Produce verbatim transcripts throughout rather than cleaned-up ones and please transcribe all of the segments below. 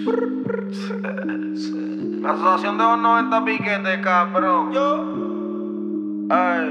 La asociación de los noventa piquetes, cabrón. Yo. Ay.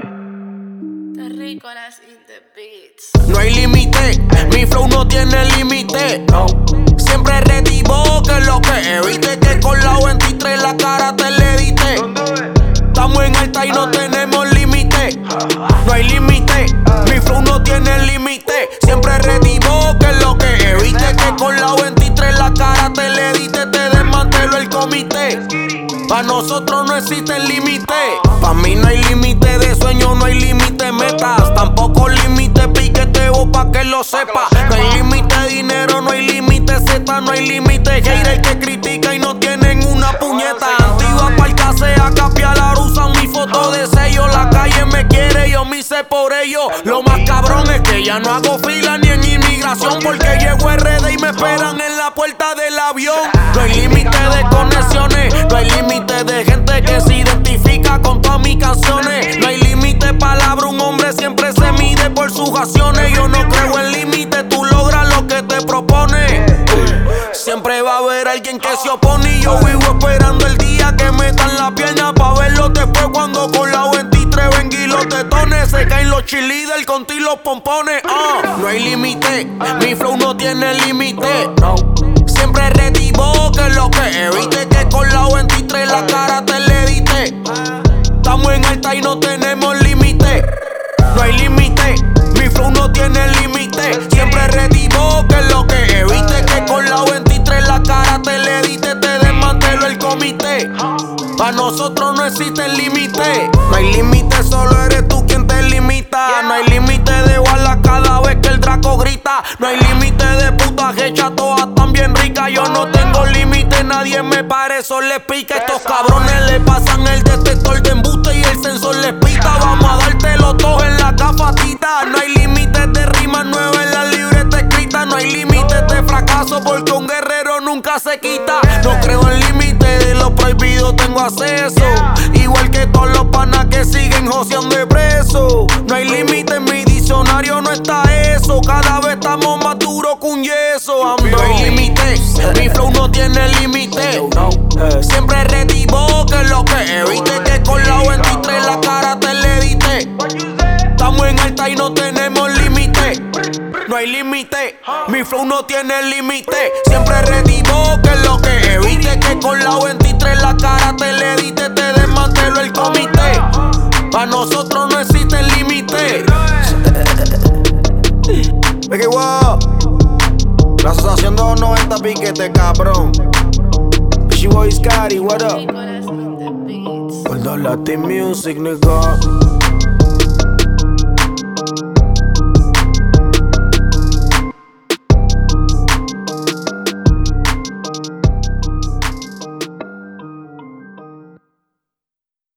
Terrícolas in the beats. No hay límite, mi flow no tiene límite. No. Siempre retivo que lo que evite que con la veintitrés la cara te le diste. Estamos en alta y no tenemos límite. No hay límite, mi flow no tiene límite. Siempre retivo que lo que evite que con la veintitrés la cara te le diste. Te desmantelo el comité. Pa' nosotros no existe límite. Pa' mí no hay límite de sueño, no hay límite de metas. Tampoco límite piqueteo pa' que lo sepa. No hay límite de dinero, no hay límite Z, no hay límite hater que critica y no tienen una puñeta. Antigua parca sea capialar, usan mi foto de sello. La calle me quiere, yo me hice por ello. Lo más cabrón es que ya no hago fila ni en inmigración, porque llego a R D y me esperan en la puerta del avión. No hay límite de conexiones, no hay límite de gente que se identifica con todas mis canciones. No hay límite de palabra, un hombre siempre se mide por sus acciones. Yo no creo en límite, tú logras lo que te propones. Siempre va a haber alguien que se opone y yo vivo esperando el día que metan la pierna pa' verlo después cuando con la veintitrés venga y los tetones. Se caen los cheerleaders contigo los pompones. uh. No hay límite, mi flow no tiene límite. No. Siempre retivo que lo que evite que con la veintitrés la cara te le diste. Estamos en alta y no tenemos límite. No hay límite, mi flow no tiene límite. Siempre retivo que lo que evite que con la veintitrés la cara te le diste. Te desmantelo el comité. Pa' nosotros no existe límite. No hay límite, solo eres tú quien te limita. No hay límite de bala cada vez que el Draco grita. No hay límite de putas hechas, todas tan bien ricas. Yo no tengo límite, nadie me pare, eso les pica. Estos cabrones le pasan el detector de embuste y el sensor les pita. Vamos a darte los dos en la gafatita. No hay límites de rimas nuevas en la libreta escrita. No hay límites de fracaso porque un guerrero nunca se quita. No creo en límites, de lo prohibido tengo acceso. Igual que todos los panas que siguen joseando de preso. No hay límite, en mi diccionario no está eso. Cada vez estamos más duros que un yeso. No hay límite, mi flow no tiene límite. Siempre retivo que lo que evite que con la veintitrés la cara te le diste. Estamos en alta y no tenemos límite. No hay límite, mi flow no tiene límite. Siempre retivo que lo que evite que con la veintitrés la cara te le diste. Te desmantelo el comité. Pa' nosotros no existe límite. Biggie Wow, la asociación de los noventa piquetes, cabrón. She Boy Scary, what up? Terrícolas in the beats. Por Latin Music, nigga.